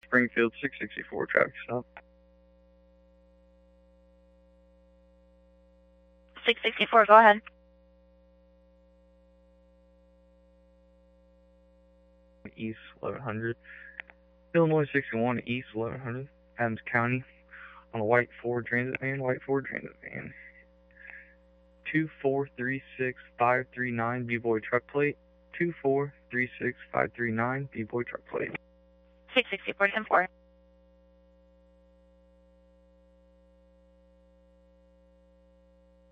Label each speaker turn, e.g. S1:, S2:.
S1: Springfield 664 traffic stop.
S2: 664, go ahead.
S1: East 1100. Illinois 61 East 1100. Adams County. On a white Ford Transit van. 2436539 B-Boy truck plate. 2436539 B-Boy truck plate.
S2: 664, 10-4.